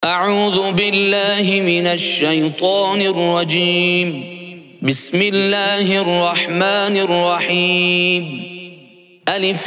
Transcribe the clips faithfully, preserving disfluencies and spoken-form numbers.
أعوذ بالله من الشيطان الرجيم. بسم الله الرحمن الرحيم. ألف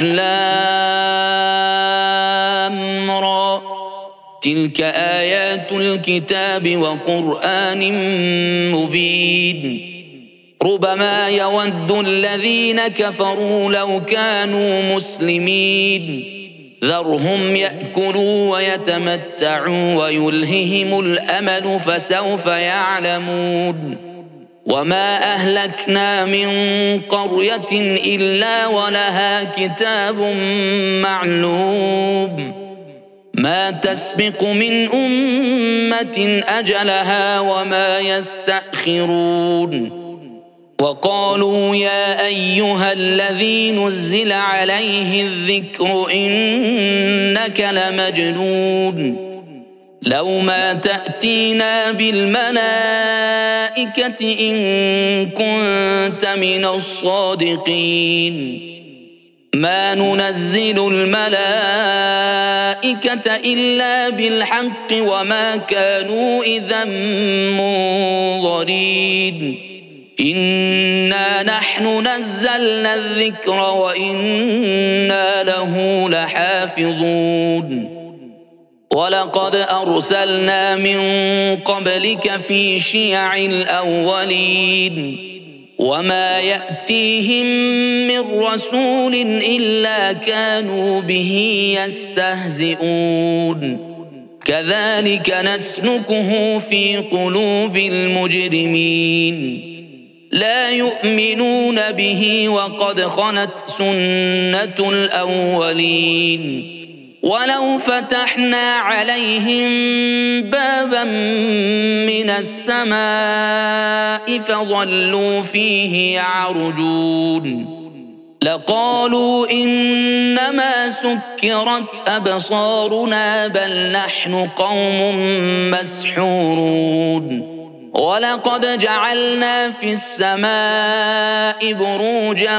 لام را. تلك آيات الكتاب وقرآن مبين. ربما يود الذين كفروا لو كانوا مسلمين. ذرهم يأكلوا ويتمتعوا ويلههم الأمل فسوف يعلمون. وما أهلكنا من قرية إلا ولها كتاب معلوم. ما تسبق من أمة أجلها وما يستأخرون. وقالوا يا أيها الذي نزل عليه الذكر إنك لمجنون. لو ما تأتينا بالملائكة إن كنت من الصادقين. ما ننزل الملائكة إلا بالحق وما كانوا إذا منظرين. إنا نحن نزلنا الذكر وإنا له لحافظون. ولقد أرسلنا من قبلك في شيع الأولين. وما يأتيهم من رسول إلا كانوا به يستهزئون. كذلك نسلكه في قلوب المجرمين. لا يؤمنون به وقد خلت سنة الأولين. ولو فتحنا عليهم بابا من السماء فظلوا فيه يعرجون لقالوا إنما سكرت أبصارنا بل نحن قوم مسحورون. ولقد جعلنا في السماء بروجا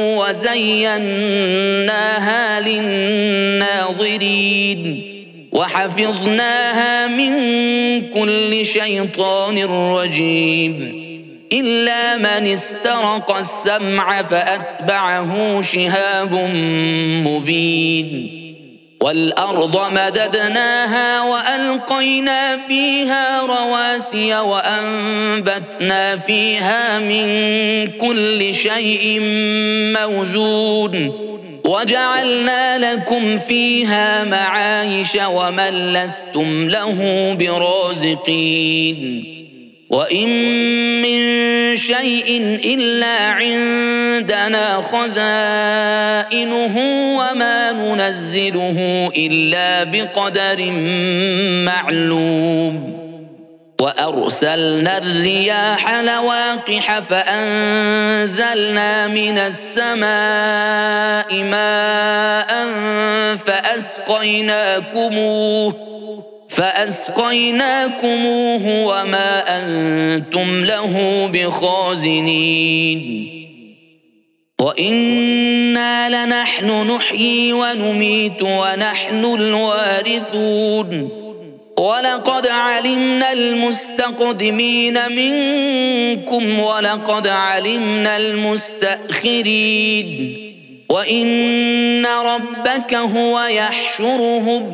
وزيناها للناظرين وحفظناها من كل شيطان رجيم إلا من استرق السمع فأتبعه شهاب مبين. والأرض مددناها وألقينا فيها رواسي وأنبتنا فيها من كل شيء موزون وجعلنا لكم فيها معايش ومن لستم له برازقين. وإن من شيء إلا عندنا خزائنه وما ننزله إلا بقدر معلوم. وأرسلنا الرياح لواقح فأنزلنا من السماء ماء فأسقيناكموه فأسقيناكموه وما أنتم له بخازنين. وإنا لنحن نحيي ونميت ونحن الوارثون. ولقد علمنا المستقدمين منكم ولقد علمنا المستأخرين. وإن ربك هو يحشرهم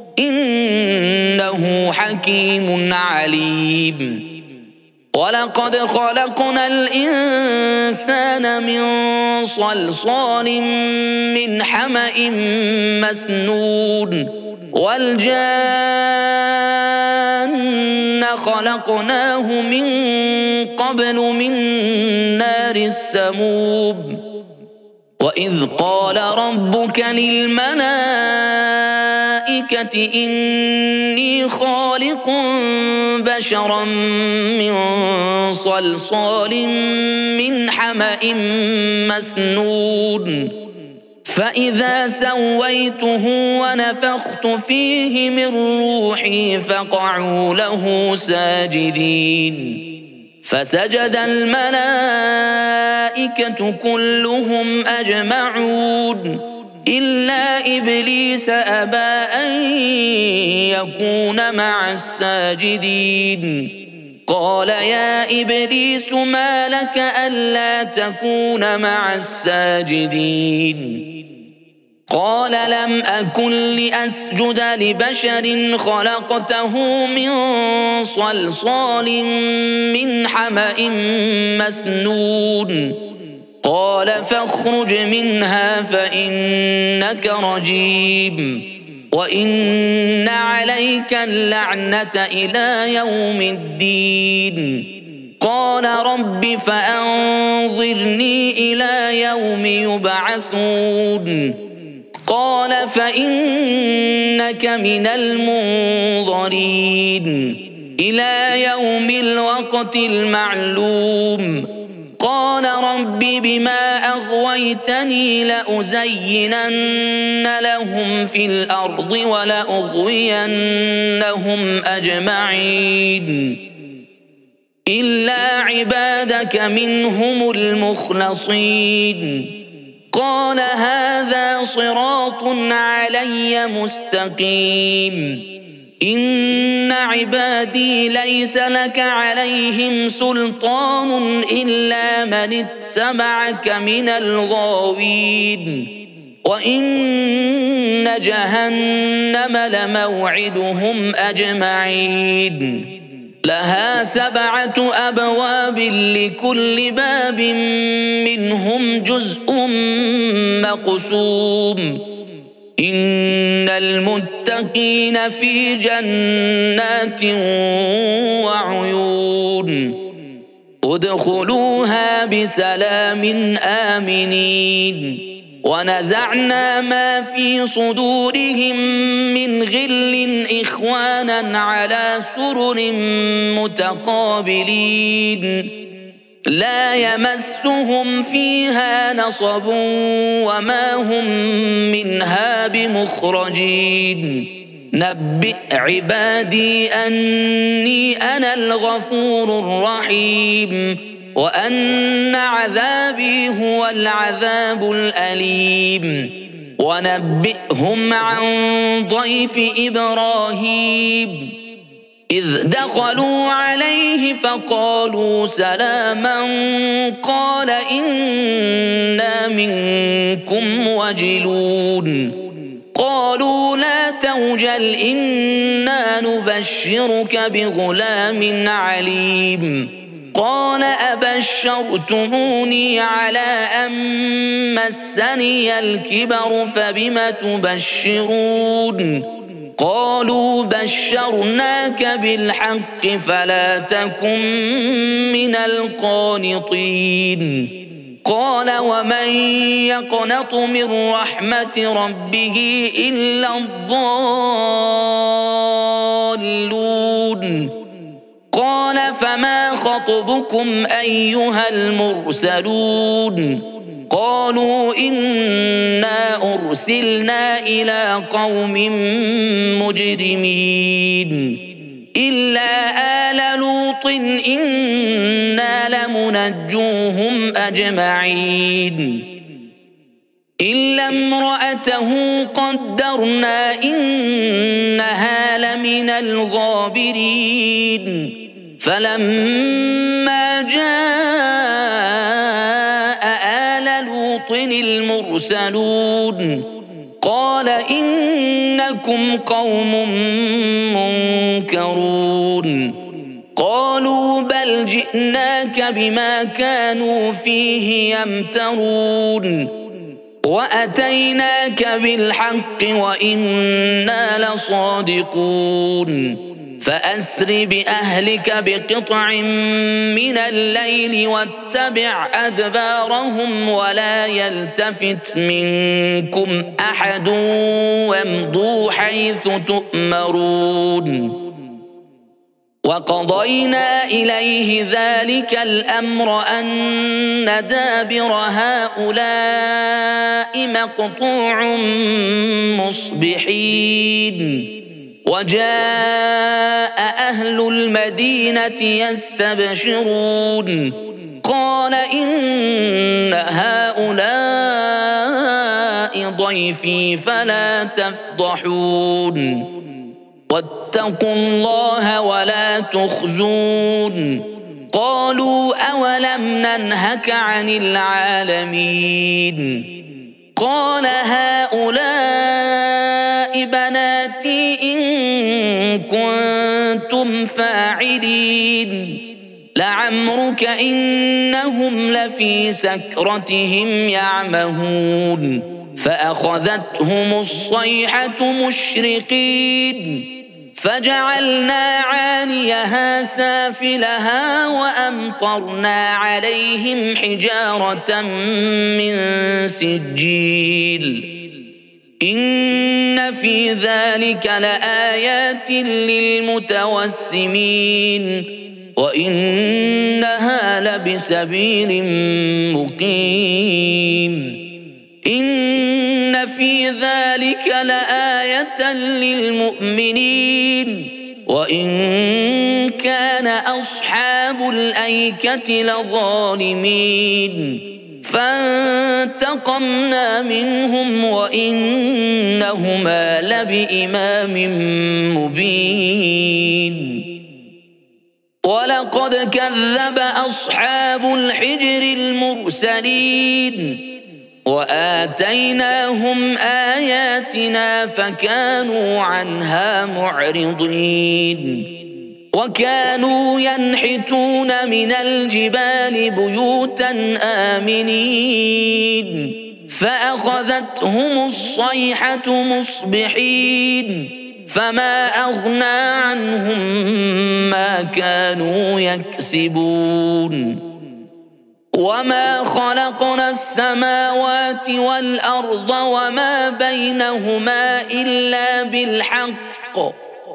إنه حكيم عليم. ولقد خلقنا الإنسان من صلصال من حمأ مسنون والجان خلقناه من قبل من نار السموم. وإذ قال ربك للملائكة إني خالق بشرا من صلصال من حمأ مسنون فإذا سويته ونفخت فيه من روحي فقعوا له ساجدين. فسجد الملائكة كلهم أجمعون إلا إبليس أبى أن يكون مع الساجدين قال يا إبليس ما لك ألا تكون مع الساجدين قال لم أكن لأسجد لبشر خلقته من صلصال من حمأ مسنون قال فاخرج منها فإنك رجيم وإن عليك اللعنة إلى يوم الدين قال رب فأنظرني إلى يوم يبعثون قال فإنك من المنظرين إلى يوم الوقت المعلوم قال رب بما أغويتني لأزينن لهم في الأرض ولأغوينهم أجمعين إلا عبادك منهم المخلصين قال هذا صراط علي مستقيم إن عبادي ليس لك عليهم سلطان إلا من اتبعك من الغاوين وإن جهنم لموعدهم أجمعين لها سبعة أبواب لكل باب منهم جزء مقسوم إن المتقين في جنات وعيون ادخلوها بسلام آمنين ونزعنا ما في صدورهم من غل إخوانا على سرر متقابلين لا يمسهم فيها نصب وما هم منها بمخرجين نبئ عبادي أني أنا الغفور الرحيم وأن عذابي هو العذاب الأليم ونبئهم عن ضيف إبراهيم إذ دخلوا عليه فقالوا سلاما قال إنا منكم وجلون قالوا لا توجل إنا نبشرك بغلام عليم قال أبشرتموني على أن مسني الكبر فبم تبشرون قالوا بشرناك بالحق فلا تكن من القانطين قال ومن يقنط من رحمة ربه إلا الضالون قال فما خطبكم أيها المرسلون قالوا إنا أرسلنا إلى قوم مجرمين إلا آل لوط إنا لمنجوهم أجمعين إلا امرأته قدرنا إنها لمن الغابرين فلما جاء آل لوط المرسلون قال إنكم قوم منكرون قالوا بل جئناك بما كانوا فيه يمترون وأتيناك بالحق وإنا لصادقون فأسر بأهلك بقطع من الليل واتبع أدبارهم ولا يلتفت منكم أحد وامضوا حيث تؤمرون وقضينا إليه ذلك الأمر أن دابر هؤلاء مقطوع مصبحين وجاء أهل المدينة يستبشرون قال إن هؤلاء بضيفي فلا تفضحون واتقوا الله ولا تخزون قالوا أولم ننهك عن العالمين قال هؤلاء بناتي إن كنتم فاعلين لعمرك إنهم لفي سكرتهم يعمهون فأخذتهم الصيحة مشرقين فجعلنا عاليها سافلها وأمطرنا عليهم حجارة من سجيل إن في ذلك لآيات للمتوسمين وإنها لبسبيل مقيم إن في ذلك لآية للمؤمنين وإن كان أصحاب الأيكة لظالمين فانتقمنا منهم وإنهما لبإمام مبين ولقد كذب أصحاب الحجر المرسلين وآتيناهم آياتنا فكانوا عنها معرضين وكانوا ينحتون من الجبال بيوتا آمنين فأخذتهم الصيحة مصبحين فما أغنى عنهم ما كانوا يكسبون وما خلقنا السماوات والأرض وما بينهما إلا بالحق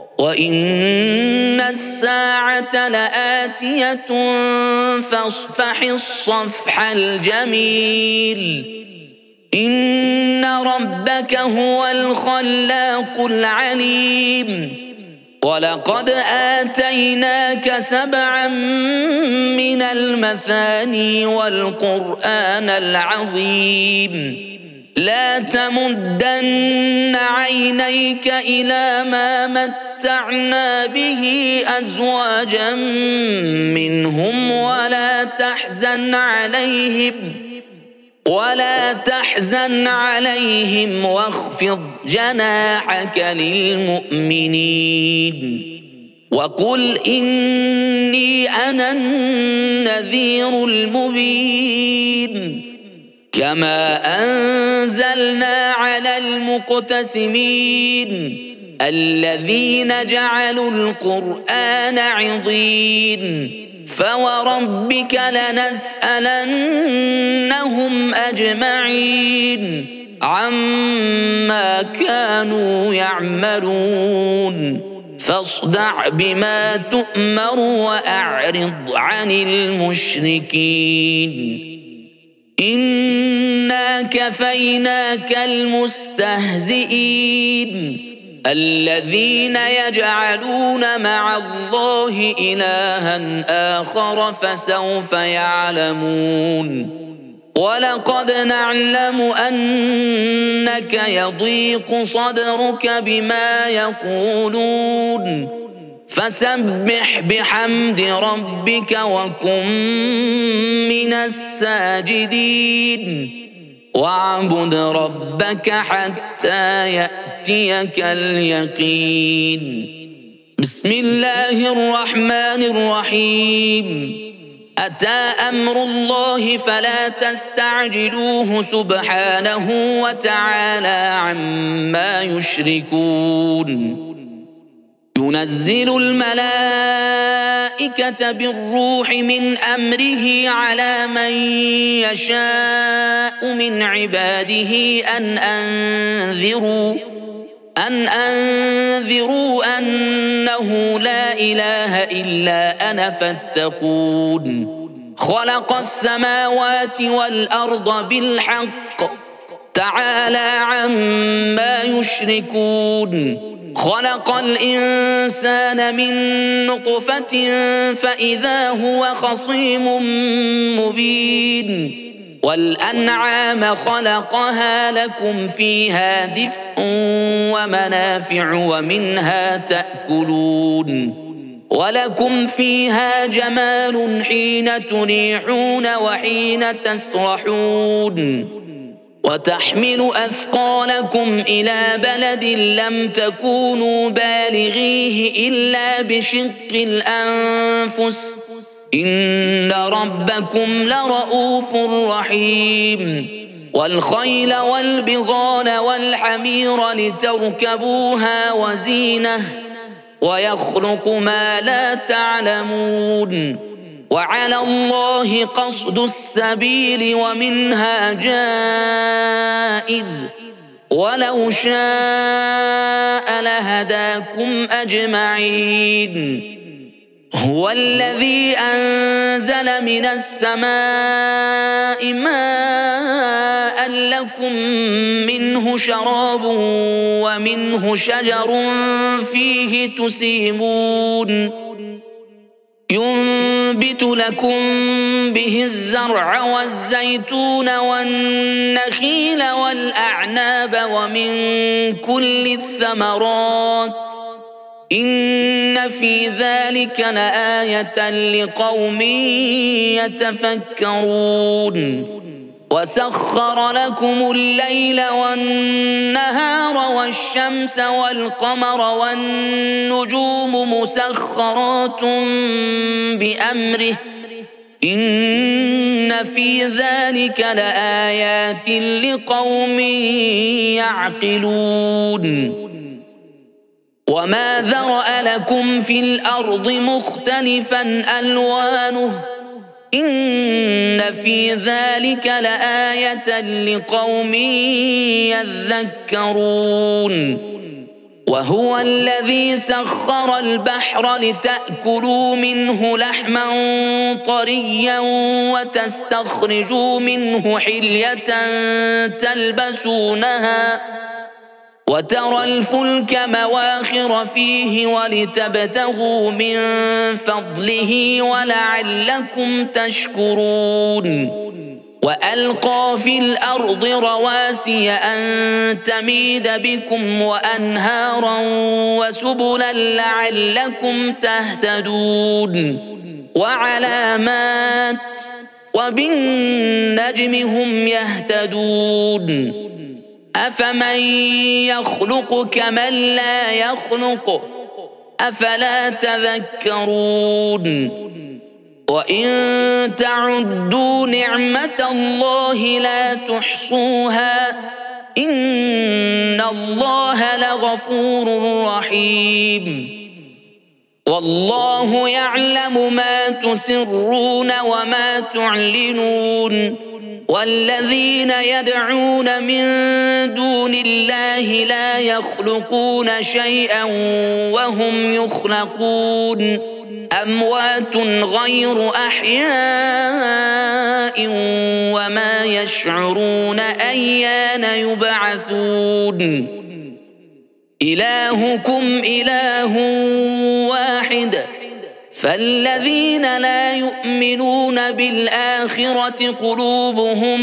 وإن الساعة لآتية فاصفح الصفح الجميل إن ربك هو الخلاق العليم ولقد آتيناك سبعا من المثاني والقرآن العظيم لا تمدن عينيك إلى ما متعنا به أزواجا منهم ولا تحزن عليهم ولا تحزن عليهم واخفض جناحك للمؤمنين وقل إني أنا النذير المبين كما أنزلنا على المقتسمين الذين جعلوا القرآن عضين فوربك لنسألنهم أجمعين عما كانوا يعملون فاصدع بما تؤمر وأعرض عن المشركين إنا كفيناك المستهزئين الذين يجعلون مع الله إلها آخر فسوف يعلمون ولقد نعلم أنك يضيق صدرك بما يقولون فسبح بحمد ربك وكن من الساجدين واعبد ربك حتى يأتيك اليقين بسم الله الرحمن الرحيم أتى أمر الله فلا تستعجلوه سبحانه وتعالى عما يشركون ينزل الملائكة بالروح من أمره على من يشاء من عباده أن أنذروا أن أنذروا أنه لا إله إلا أنا فاتقون خلق السماوات والأرض بالحق تعالى عما يشركون خلق الإنسان من نطفة فإذا هو خصيم مبين والأنعام خلقها لكم فيها دفء ومنافع ومنها تأكلون ولكم فيها جمال حين تريحون وحين تسرحون وتحمل أثقالكم إلى بلد لم تكونوا بالغيه إلا بشق الأنفس إن ربكم لرؤوف رحيم والخيل والبغال والحمير لتركبوها وزينة ويخلق ما لا تعلمون وعلى الله قصد السبيل ومنها جائر ولو شاء لهداكم أجمعين هو الذي أنزل من السماء ماء لكم منه شراب ومنه شجر فيه تسيمون ينبت لكم به الزرع والزيتون والنخيل والأعناب ومن كل الثمرات إن في ذلك لآية لقوم يتفكرون وسخر لكم الليل والنهار والشمس والقمر والنجوم مسخرات بأمره إن في ذلك لآيات لقوم يعقلون وما ذرأ لكم في الأرض مختلفا ألوانه إن في ذلك لآية لقوم يذكرون وهو الذي سخر البحر لتأكلوا منه لحما طريا وتستخرجوا منه حلية تلبسونها وترى الفلك مواخر فيه ولتبتغوا من فضله ولعلكم تشكرون وألقى في الأرض رواسي أن تميد بكم وأنهارا وسبلا لعلكم تهتدون وعلامات وبالنجم هم يهتدون أفمن يخلق كمن لا يخلق أفلا تذكرون وإن تعدوا نعمة الله لا تحصوها إن الله لغفور رحيم والله يعلم ما تسرون وما تعلنون والذين يدعون من دون الله لا يخلقون شيئا وهم يخلقون أموات غير أحياء وما يشعرون أيان يبعثون إلهكم إله واحد فالذين لا يؤمنون بالآخرة قلوبهم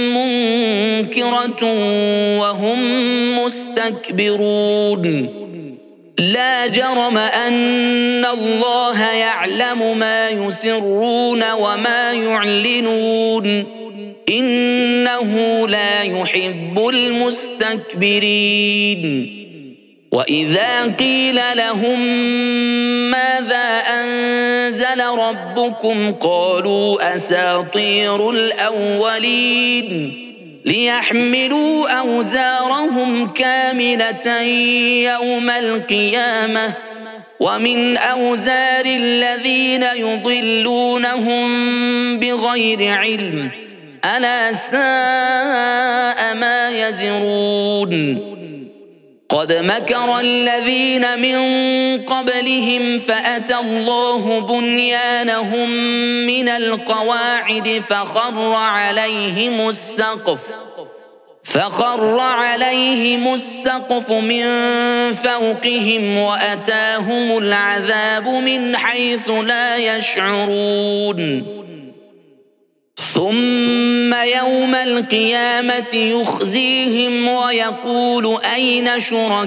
منكرة وهم مستكبرون لا جرم أن الله يعلم ما يسرون وما يعلنون إنه لا يحب المستكبرين وإذا قيل لهم ماذا أنزل ربكم قالوا أساطير الأولين ليحملوا أوزارهم كاملة يوم القيامة ومن أوزار الذين يضلونهم بغير علم ألا ساء ما يزرون قد مكر الذين من قبلهم فأتى الله بنيانهم من القواعد فخر عليهم السقف فخر عليهم السقف من فوقهم وأتاهم العذاب من حيث لا يشعرون ثم يوم القيامة يخزيهم ويقول أين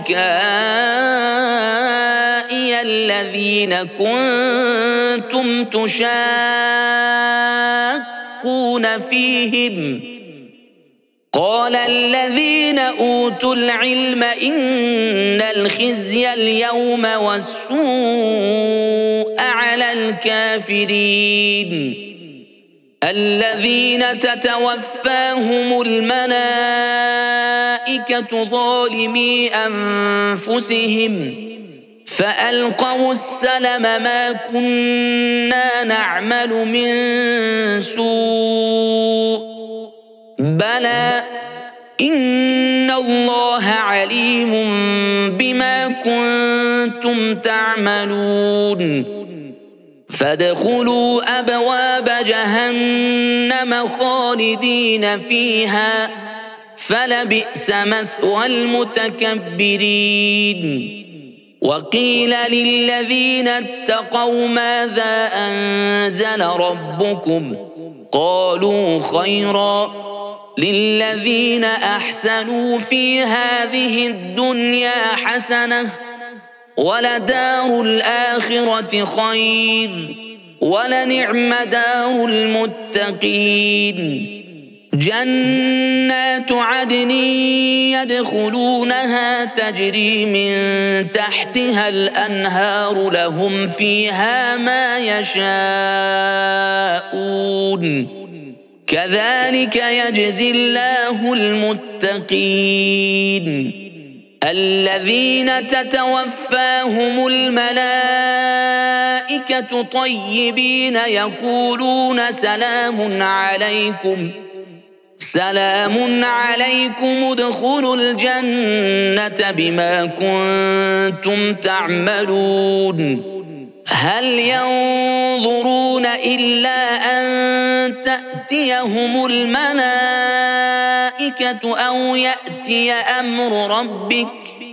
شركائي الذين كنتم تشاقون فيهم قال الذين أوتوا العلم إن الخزي اليوم والسوء على الكافرين الذين تتوفاهم الملائكة ظالمي أنفسهم فألقوا السلم ما كنا نعمل من سوء بلى إن الله عليم بما كنتم تعملون فادخلوا أبواب جهنم خالدين فيها فلبئس مثوى المتكبرين وقيل للذين اتقوا ماذا أنزل ربكم قالوا خيرا للذين أحسنوا في هذه الدنيا حسنة ولدار الآخرة خير ولنعم دار المتقين جنات عدن يدخلونها تجري من تحتها الأنهار لهم فيها ما يشاءون كذلك يجزي الله المتقين الذين تتوفاهم الملائكة طيبين يقولون سلام عليكم سلام عليكم ادخلوا الجنة بما كنتم تعملون هل ينظرون إلا أن تأتيهم الملائكة أو يأتي أمر ربك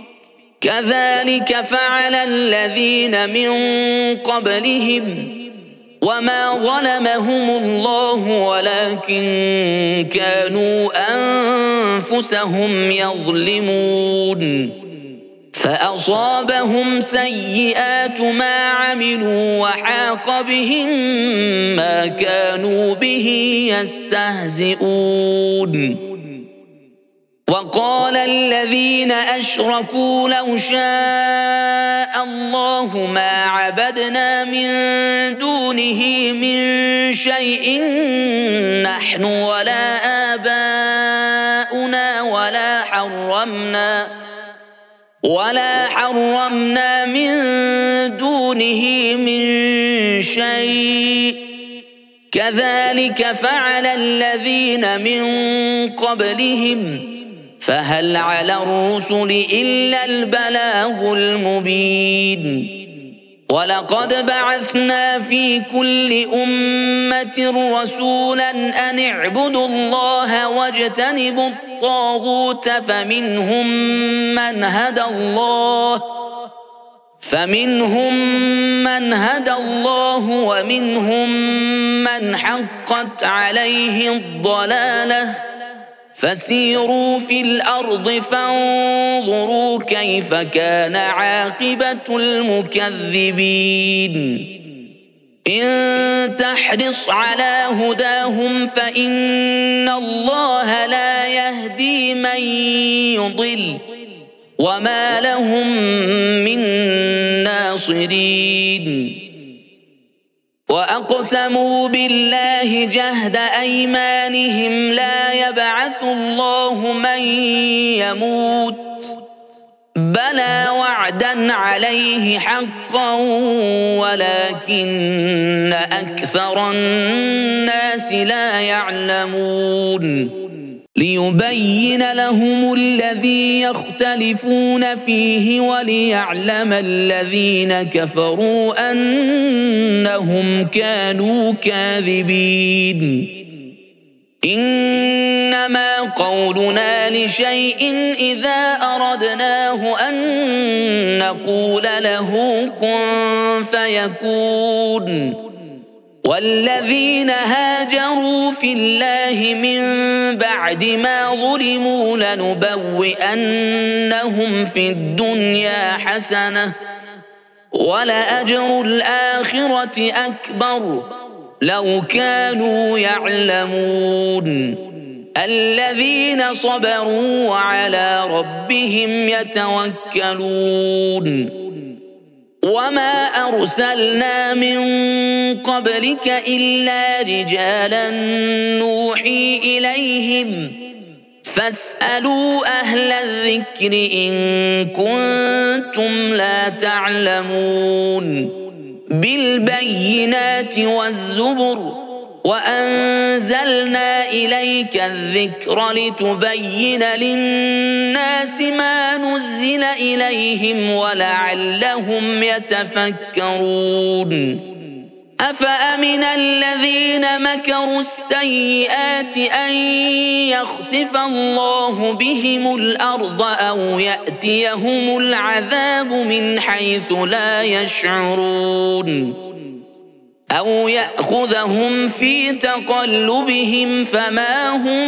كذلك فعل الذين من قبلهم وما ظلمهم الله ولكن كانوا أنفسهم يظلمون فأصابهم سيئات ما عملوا وحاق بهم ما كانوا به يستهزئون وقال الذين أشركوا لو شاء الله ما عبدنا من دونه من شيء نحن ولا آباؤنا ولا حرمنا ولا حرمنا من دونه من شيء كذلك فعل الذين من قبلهم فهل على الرسل إلا البلاغ المبين ولقد بعثنا في كل أمة رسولا أن اعبدوا الله واجتنبوا الطاغوت فمنهم من هدى الله فمنهم من هدى الله ومنهم من حقت عليه الضلالة فسيروا في الأرض فانظروا كيف كان عاقبة المكذبين إن تحرص على هداهم فإن الله لا يهدي من يضل وما لهم من ناصرين وأقسموا بالله جهد أيمانهم لا يبعث الله من يموت بلى وعدا عليه حقا ولكن أكثر الناس لا يعلمون ليبين لهم الذي يختلفون فيه وليعلم الذين كفروا أنهم كانوا كاذبين إنما قولنا لشيء إذا أردناه أن نقول له كن فيكون والذين هاجروا في الله من بعد ما ظلموا لنبوئنهم في الدنيا حسنة ولأجر الآخرة أكبر لو كانوا يعلمون الذين صبروا وعلى ربهم يتوكلون وما أرسلنا من قبلك إلا رجالا نوحي إليهم فاسألوا أهل الذكر إن كنتم لا تعلمون بالبينات والزبر وأنزلنا إليك الذكر لتبين للناس ما نزل إليهم ولعلهم يتفكرون أفأمن الذين مكروا السيئات أن يخسف الله بهم الأرض أو يأتيهم العذاب من حيث لا يشعرون أو يأخذهم في تقلبهم فما هم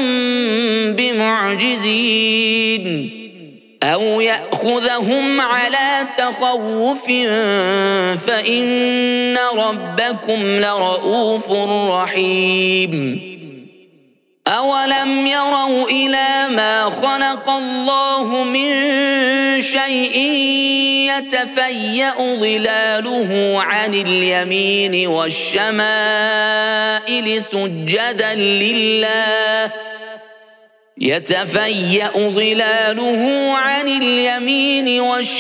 بمعجزين أو يأخذهم على تخوف فإن ربكم لرؤوف رحيم أولم يروا إلى ما خلق الله من شيء يتفيأ ظلاله عن اليمين والشمائل سجدا لله يتفيأ ظلاله عن اليمين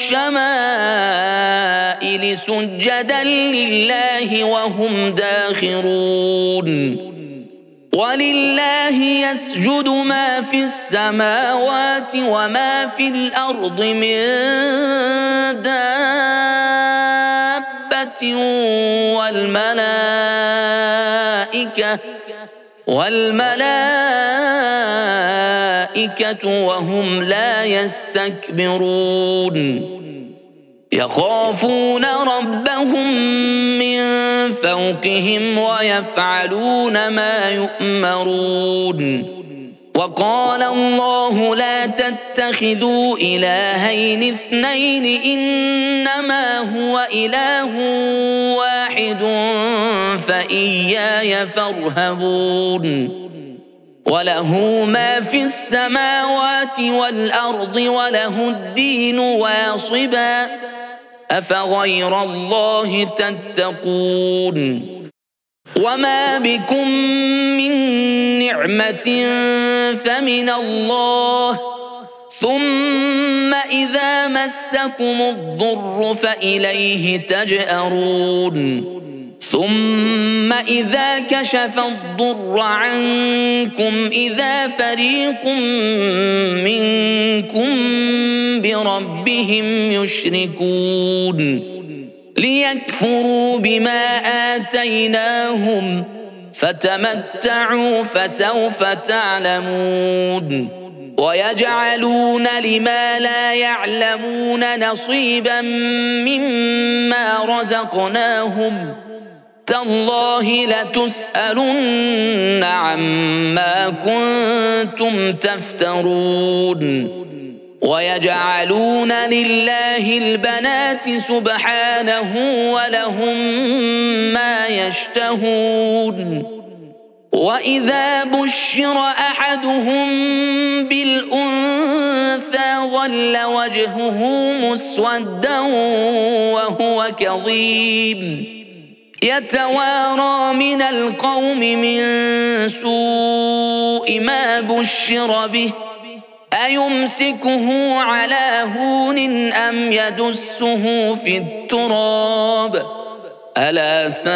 والشمائل سجدا لله وهم داخرون ولله يسجد ما في السماوات وما في الأرض من دابة والملائكة والملائكة وهم لا يستكبرون يخافون ربهم من فوقهم ويفعلون ما يؤمرون وقال الله لا تتخذوا إلهين اثنين إنما هو إله واحد فإياي فارهبون وله ما في السماوات والأرض وله الدين واصبا أفغير الله تتقون وما بكم من نعمة فمن الله ثم إذا مسكم الضر فإليه تجأرون ثم إذا كشف الضر عنكم إذا فريق منكم بربهم يشركون ليكفروا بما آتيناهم فتمتعوا فسوف تعلمون ويجعلون لما لا يعلمون نصيبا مما رزقناهم تالله لتسألن عما كنتم تفترون ويجعلون لله البنات سبحانه ولهم ما يشتهون وإذا بشر أحدهم بالأنثى ظل وجهه مسودا وهو كظيم يتوارى من القوم من سوء ما بشر به أيمسكه على هون أم يدسه في التراب ألا ساء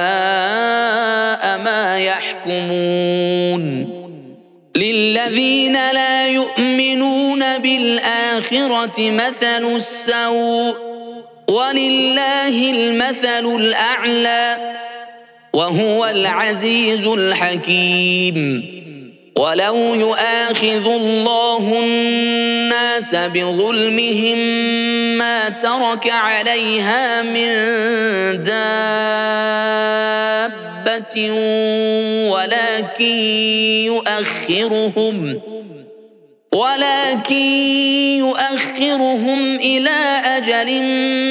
ما يحكمون للذين لا يؤمنون بالآخرة مثل السوء ولله المثل الأعلى وهو العزيز الحكيم ولو يؤاخذ الله الناس بظلمهم ما ترك عليها من كافة ولكن يؤخرهم ولكن يؤخرهم إلى أجل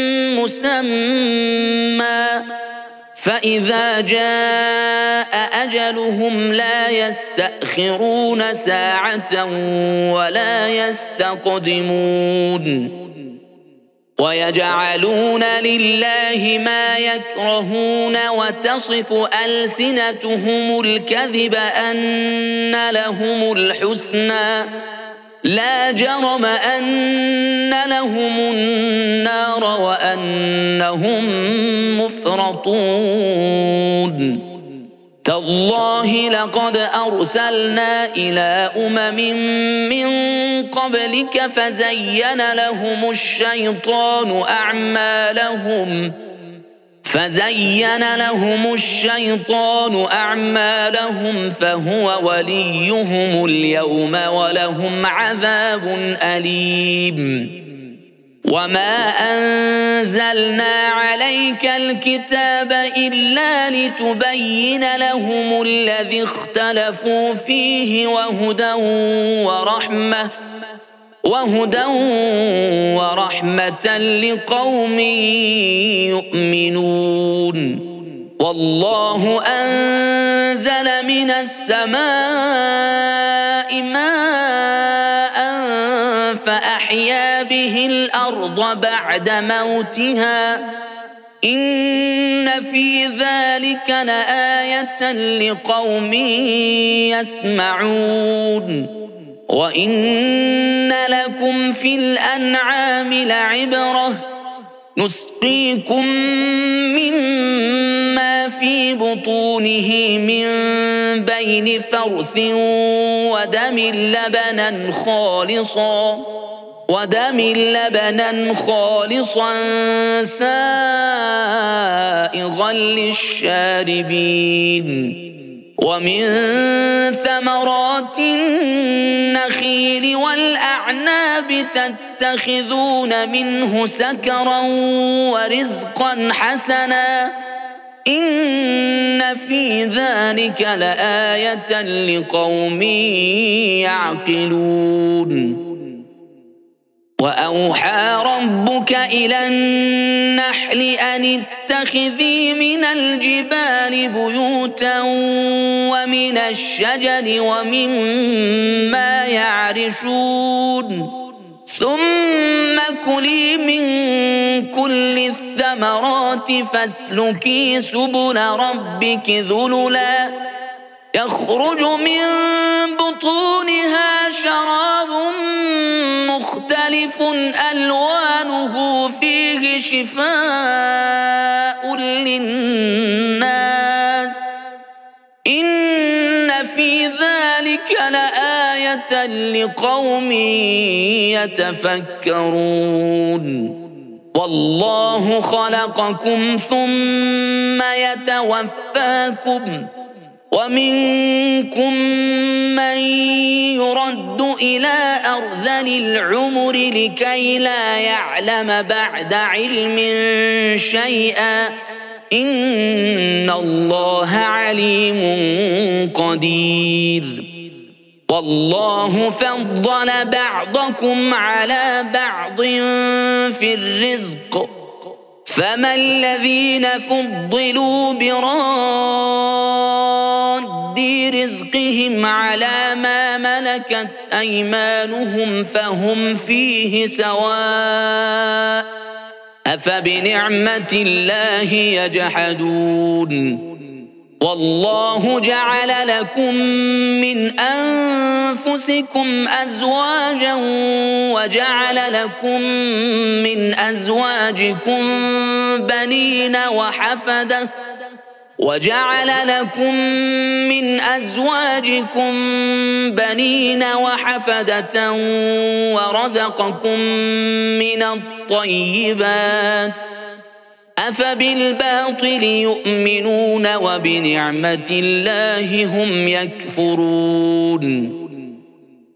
مسمى فإذا جاء أجلهم لا يستأخرون ساعة ولا يستقدمون ويجعلون لله ما يكرهون وتصف ألسنتهم الكذب أن لهم الحسنى لا جرم أن لهم النار وأنهم مفرطون تالله لقد أرسلنا إلى أمم من قبلك فزين لهم الشيطان أعمالهم فزين لهم الشيطان أعمالهم فهو وليهم اليوم ولهم عذاب أليم وما أنزلنا عليك الكتاب إلا لتبين لهم الذي اختلفوا فيه وهدى ورحمة وهدى ورحمة لقوم يؤمنون والله أنزل من السماء ماء فأحيا به الأرض بعد موتها إن في ذلك لآية لقوم يسمعون وإن لكم في الأنعام لعبرة نسقيكم مما في بطونه من بين فرث ودم لبنا خالصا ودم لبنا خالصا سائغا للشاربين ومن ثمرات النخيل والأعناب تتخذون منه سكرا ورزقا حسنا إن في ذلك لآية لقوم يعقلون وأوحى ربك إلى النحل أن اتخذي من الجبال بيوتا ومن الشجر ومما يعرشون ثم كلي من كل الثمرات فاسلكي سبل ربك ذللا يخرج من بطونها شراب مختلف ألوانه فيه شفاء للناس إن في ذلك لآية لقوم يتفكرون والله خلقكم ثم يتوفاكم ومنكم من يرد إلى أرذل العمر لكي لا يعلم بعد علم شيئا إن الله عليم قدير والله فضل بعضكم على بعض في الرزق فما الذين فضلوا براد رزقهم على ما ملكت أيمانهم فهم فيه سواء أفبنعمة الله يجحدون والله جعل لكم من أنفسكم أزواجا وجعل لكم من أزواجكم بنين وحفدة وجعل لكم من أزواجكم بنين وحفدة ورزقكم من الطيبات أفبالباطل يؤمنون وبنعمة الله هم يكفرون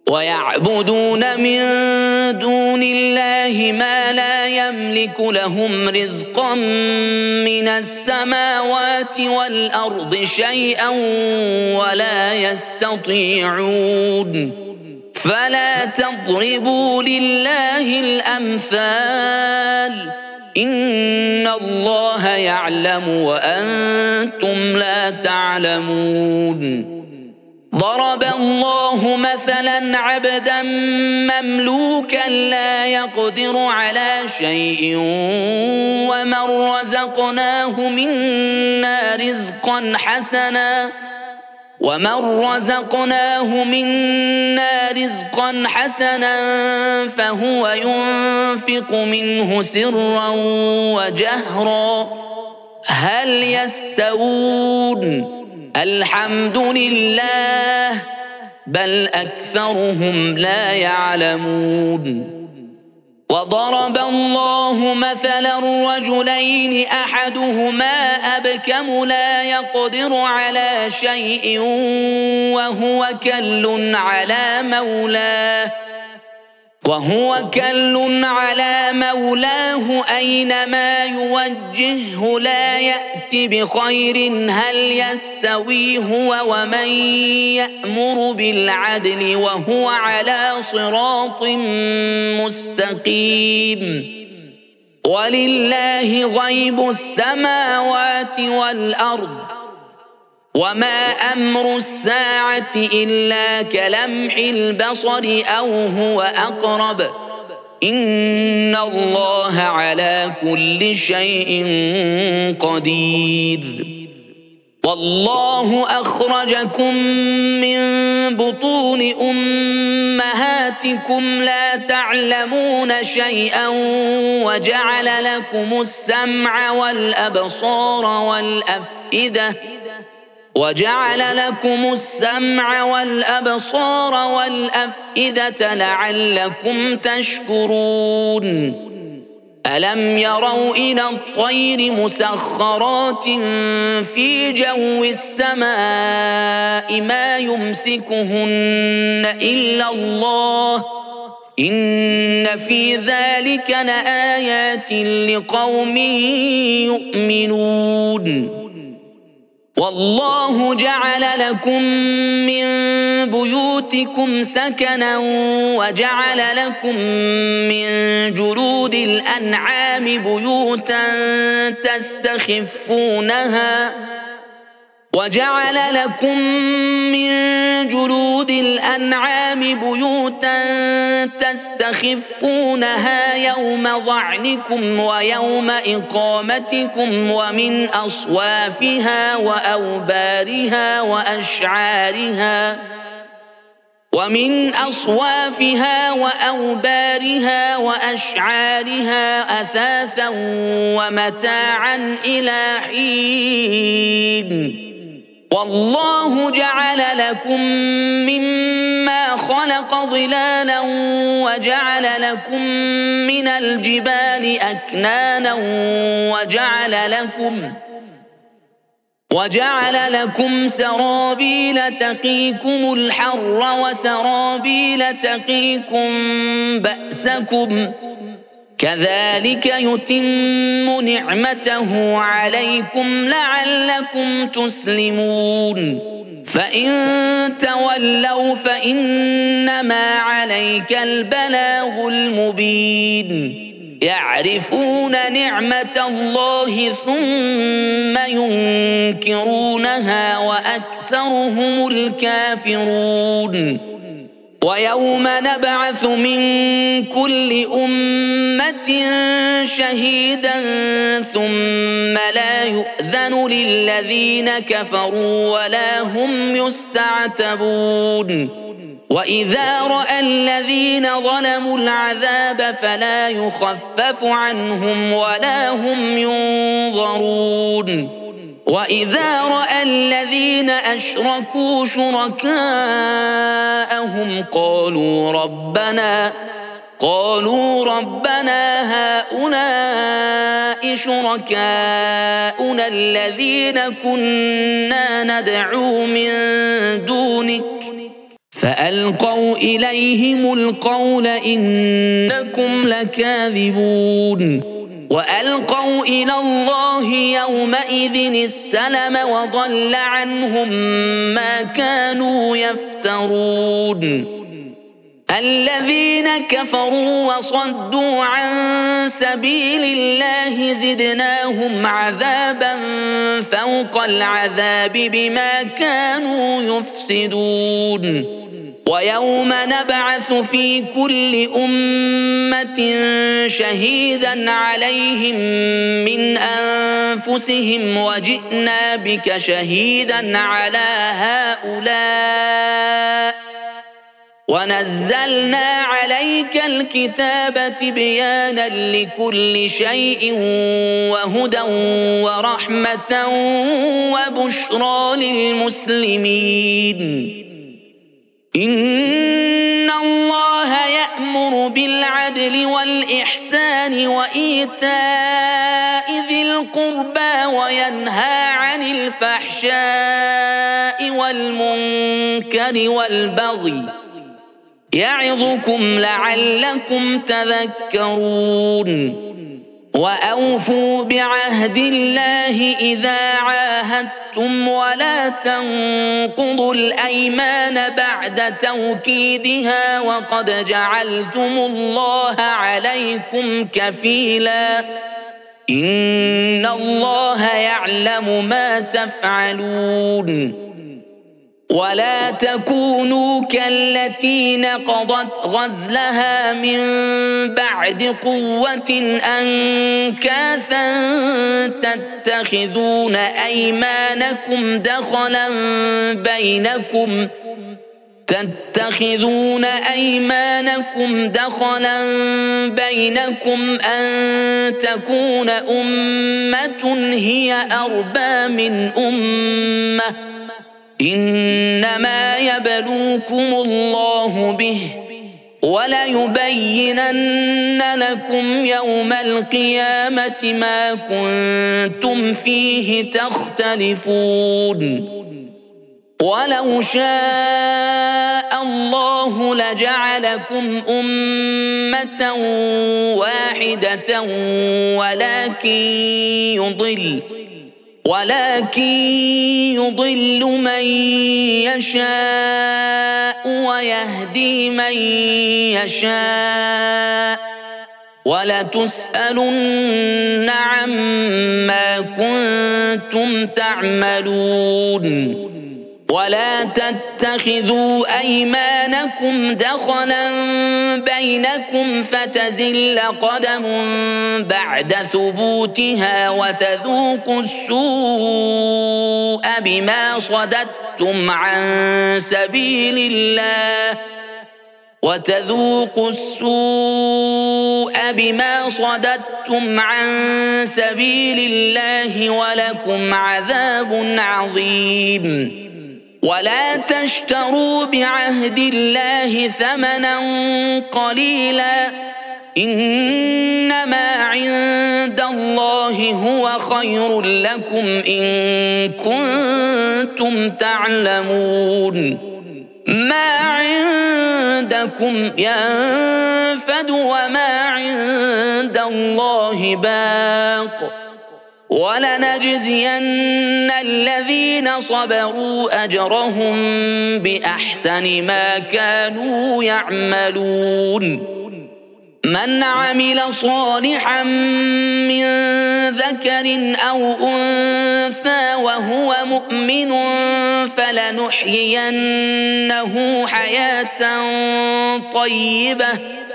ويعبدون من دون الله ما لا يملك لهم رزقا من السماوات والأرض شيئا ولا يستطيعون فلا تضربوا لله الأمثال إن الله يعلم وأنتم لا تعلمون ضرب الله مثلا عبدا مملوكا لا يقدر على شيء ومن رزقناه منا رزقا حسنا ومن رزقناه منا رزقا حسنا فهو ينفق منه سرا وجهرا هل يستوون الحمد لله بل أكثرهم لا يعلمون وضرب الله مثلا رجلين أحدهما أبكم لا يقدر على شيء وهو كل على مولاه وهو كل على مولاه أينما يوجهه لا يأت بخير هل يستوي هو ومن يأمر بالعدل وهو على صراط مستقيم ولله غيب السماوات والأرض وما أمر الساعة إلا كلمح البصر أو هو أقرب إن الله على كل شيء قدير والله أخرجكم من بطون أمهاتكم لا تعلمون شيئا وجعل لكم السمع والأبصار والأفئدة وجعل لكم السمع والأبصار والأفئدة لعلكم تشكرون ألم يروا إلى الطير مسخرات في جو السماء ما يمسكهن إلا الله إن في ذلك لآيات لقوم يؤمنون والله جعل لكم من بيوتكم سكنا وجعل لكم من جلود الأنعام بيوتا تستخفونها وجعل لكم من جلود الأنعام بيوتا تستخفونها يوم ظعنكم ويوم إقامتكم ومن أصوافها وأوبارها وأشعارها ومن أصوافها وأوبارها وأشعارها أثاثا ومتاعا إلى حين والله جعل لكم مما خلق ظلالا وجعل لكم من الجبال أكنانا وجعل لكم وجعل لكم سرابيل تقيكم الحر وسرابيل تقيكم بأسكم كذلك يتم نعمته عليكم لعلكم تسلمون فإن تولوا فإنما عليك البلاغ المبين يعرفون نعمة الله ثم ينكرونها وأكثرهم الكافرون ويوم نبعث من كل أمة شهيدا ثم لا يؤذن للذين كفروا ولا هم يستعتبون وإذا رأى الذين ظلموا العذاب فلا يخفف عنهم ولا هم ينظرون وإذا رأى الذين أشركوا شركاءهم قالوا ربنا قالوا ربنا هؤلاء شركاؤنا الذين كنا ندعو من دونك فألقوا إليهم القول إنكم لكاذبون وألقوا إلى الله يومئذ السلم وضل عنهم ما كانوا يفترون الذين كفروا وصدوا عن سبيل الله زدناهم عذابا فوق العذاب بما كانوا يفسدون ويوم نبعث في كل أمة شهيدا عليهم من أنفسهم وجئنا بك شهيدا على هؤلاء ونزلنا عليك الكتاب تبيانا لكل شيء وهدى ورحمة وبشرى للمسلمين إن الله يأمر بالعدل والإحسان وإيتاء ذي القربى وينهى عن الفحشاء والمنكر والبغي يعظكم لعلكم تذكرون وأوفوا بعهد الله إذا عاهدتم ولا تنقضوا الأيمان بعد توكيدها وقد جعلتم الله عليكم كفيلا إن الله يعلم ما تفعلون ولا تكونوا كالتي نقضت غزلها من بعد قوة أنكاثا تتخذون أيمانكم دخلا بينكم تتخذون أيمانكم دخلا بينكم أن تكون أمة هي أربى من أمة إنما يبلوكم الله به وليبينن لكم يوم القيامة ما كنتم فيه تختلفون ولو شاء الله لجعلكم أمة واحدة ولكن يضل ولكن يضل من يشاء ويهدي من يشاء ولتسألن عما كنتم تعملون ولا تتخذوا أيمانكم دخلا بينكم فتزل قدم بعد ثبوتها وتذوقوا السوء بما صددتم عن سبيل الله وتذوقوا السوء بما صددتم عن سبيل الله ولكم عذاب عظيم ولا تشتروا بعهد الله ثمنا قليلا إنما عند الله هو خير لكم إن كنتم تعلمون ما عندكم ينفد وما عند الله باق ولنجزين الذين صبروا أجرهم بأحسن ما كانوا يعملون من عمل صالحا من ذكر أو أنثى وهو مؤمن فلنحيينه حياة طيبة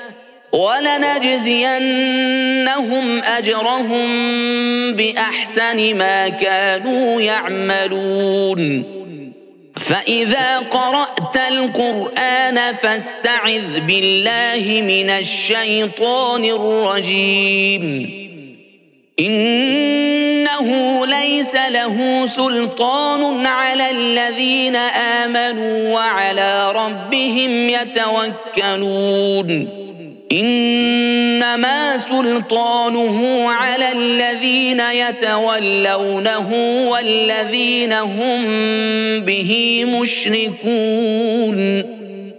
ولنجزينهم أجرهم بأحسن ما كانوا يعملون فإذا قرأت القرآن فاستعذ بالله من الشيطان الرجيم إنه ليس له سلطان على الذين آمنوا وعلى ربهم يتوكلون إنما سلطانه على الذين يتولونه والذين هم به مشركون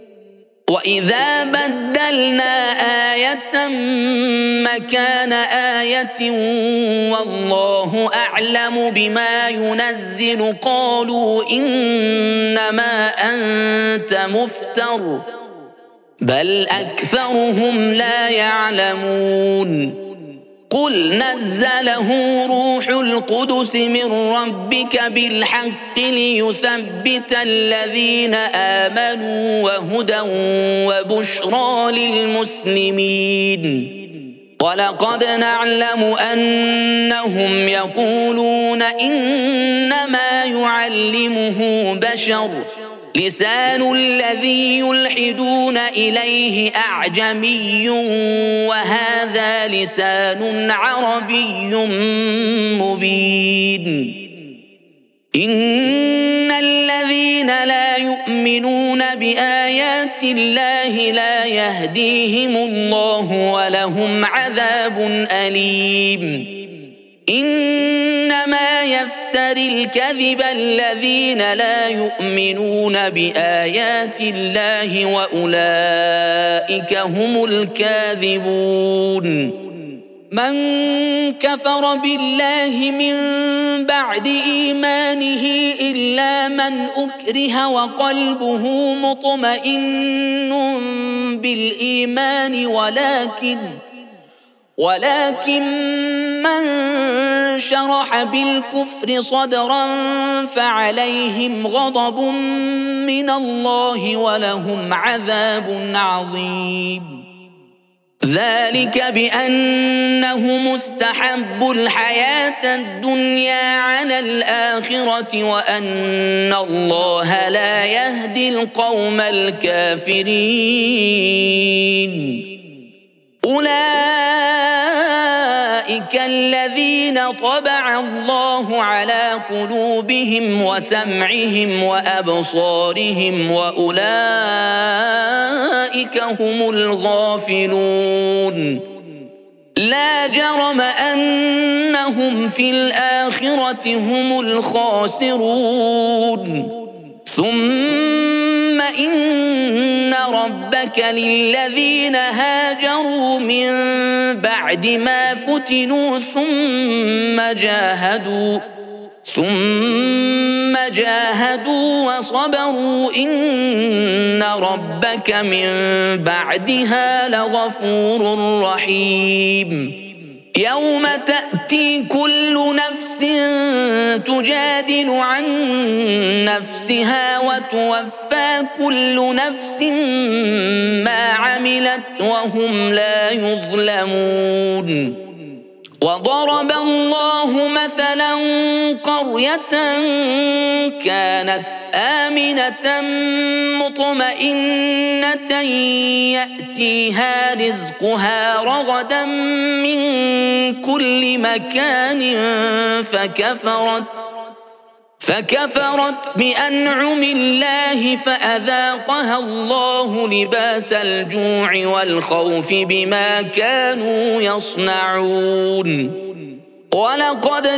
وإذا بدلنا آية مكان آية والله أعلم بما ينزل قالوا إنما أنت مفتر بل أكثرهم لا يعلمون قل نزله روح القدس من ربك بالحق ليثبت الذين آمنوا وهدى وبشرى للمسلمين ولقد نعلم أنهم يقولون إنما يعلمه بشر لسان الذي يلحدون إليه أعجمي وهذا لسان عربي مبين إن الذين لا يؤمنون بآيات الله لا يهديهم الله ولهم عذاب أليم إنما يفتري الكذب الذين لا يؤمنون بآيات الله وأولئك هم الكاذبون من كفر بالله من بعد إيمانه إلا من أكره وقلبه مطمئن بالإيمان ولكن ولكن من شرح بالكفر صدرا فعليهم غضب من الله ولهم عذاب عظيم ذلك بأنهم استحبوا الحياة الدنيا على الآخرة وأن الله لا يهدي القوم الكافرين أولئك الذين طبع الله على قلوبهم وسمعهم وأبصارهم وأولئك هم الغافلون لا جرم أنهم في الآخرة هم الخاسرون ثم إن ربك للذين هاجروا من بعد ما فتنوا ثم جاهدوا ثم جاهدوا وصبروا إن ربك من بعدها لغفور رحيم يوم تأتي كل نفس تجادل عن نفسها وتوفى كل نفس ما عملت وهم لا يظلمون وضرب الله مثلا قرية كانت آمنة مطمئنة يأتيها رزقها رغدا من كل مكان فكفرت فكفرت بأنعم الله فأذاقها الله لباس الجوع والخوف بما كانوا يصنعون ولقد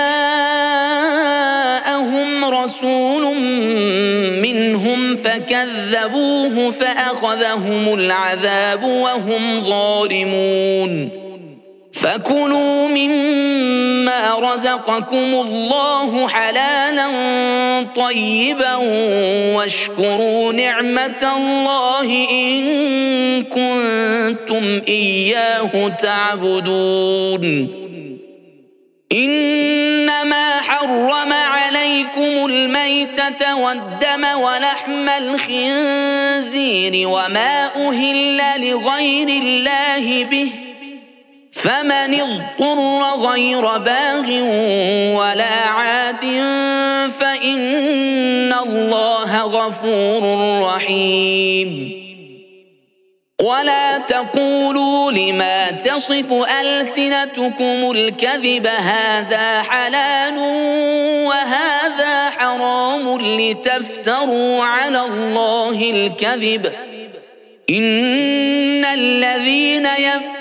جاءهم رسول منهم فكذبوه فأخذهم العذاب وهم ظالمون فكلوا مما رزقكم الله حلالا طيبا واشكروا نعمة الله إن كنتم إياه تعبدون إنما حرم عليكم الميتة والدم ولحم الخنزير وما أهل لغير الله به فمن اضطر غير باغ ولا عاد فإن الله غفور رحيم ولا تقولوا لما تصف ألسنتكم الكذب هذا حلال وهذا حرام لتفتروا على الله الكذب إن الذين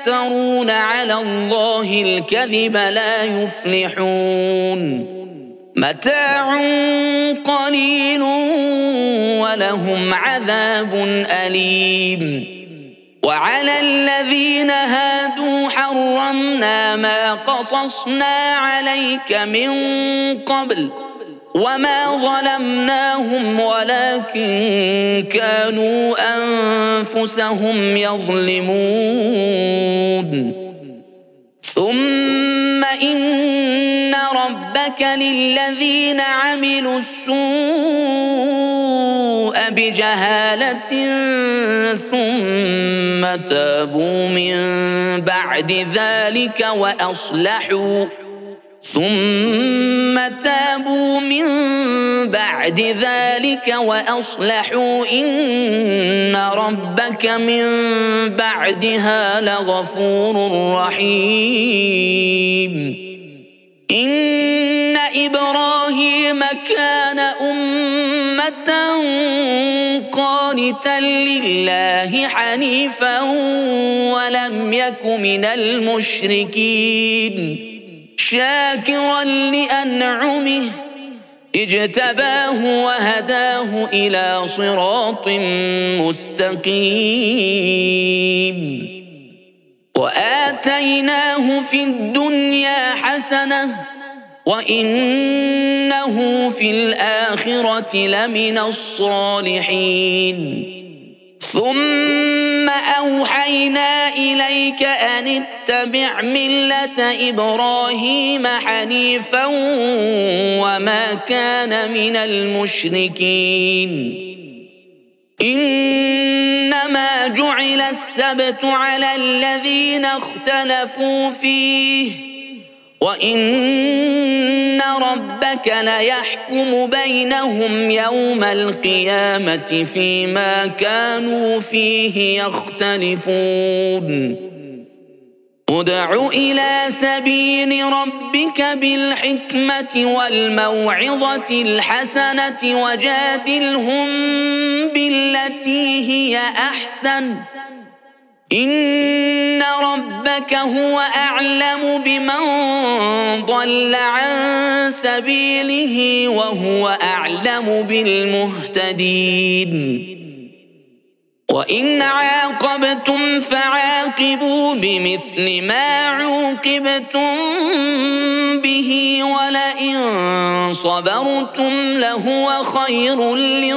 يفترون على الله الكذب لا يفلحون متاع قليل ولهم عذاب أليم. وعلى الذين هادوا حرمنا ما قصصنا عليك من قبل وما ظلمناهم ولكن كانوا أنفسهم يظلمون. ثم إن ربك للذين عملوا السوء بجهالة ثم تابوا من بعد ذلك وأصلحوا ثم تابوا من بعد ذلك وأصلحوا إن ربك من بعدها لغفور رحيم. إن إبراهيم كان أمة قانتا لله حنيفا ولم يك من المشركين شاكرا لأنعمه اجتباه وهداه إلى صراط مستقيم. وآتيناه في الدنيا حسنة وإنه في الآخرة لمن الصالحين. ثم أوحينا إليك أن اتبع ملة إبراهيم حنيفا وما كان من المشركين. إنما جعل السبت على الذين اختلفوا فيه وإن ربك ليحكم بينهم يوم القيامة فيما كانوا فيه يختلفون. ادع إلى سبيل ربك بالحكمة والموعظة الحسنة وجادلهم بالتي هي أحسن إن ربك هو أعلم بمن ضل عن سبيله وهو أعلم بالمهتدين. وإن عاقبتم فعاقبوا بمثل ما عوقبتم به ولئن صبرتم لهو خير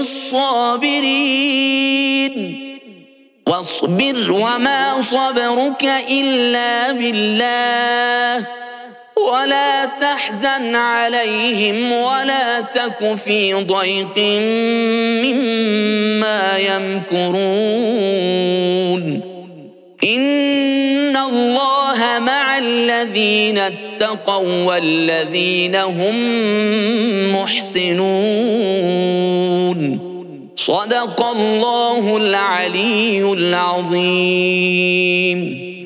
للصابرين. واصبر وما صبرك إلا بالله ولا تحزن عليهم ولا تك في ضيق مما يمكرون. إن الله مع الذين اتقوا والذين هم محسنون. صدق الله العلي العظيم.